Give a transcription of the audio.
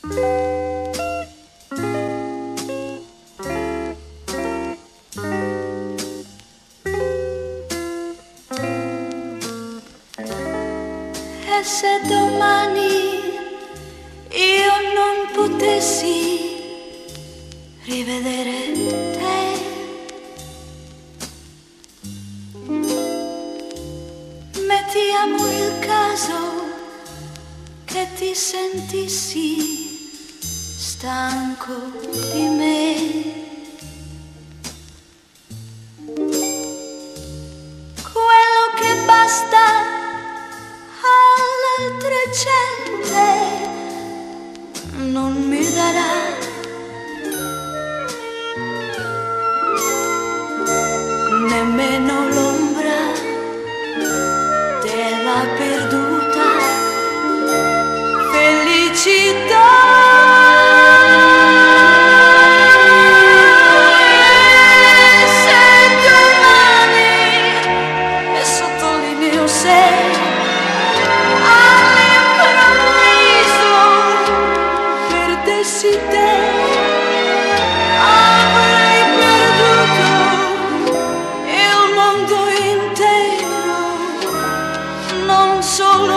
E se domani io non potessi rivedere te, mettiamo il caso che ti sentissi stanco di me. Quello che basta all'altre gente non mi darà. Nemmeno l'ombra della perduta felicità. E se domani, e sottolineo se, all'improvviso perdessi te, avrei perduto il mondo intero, non solo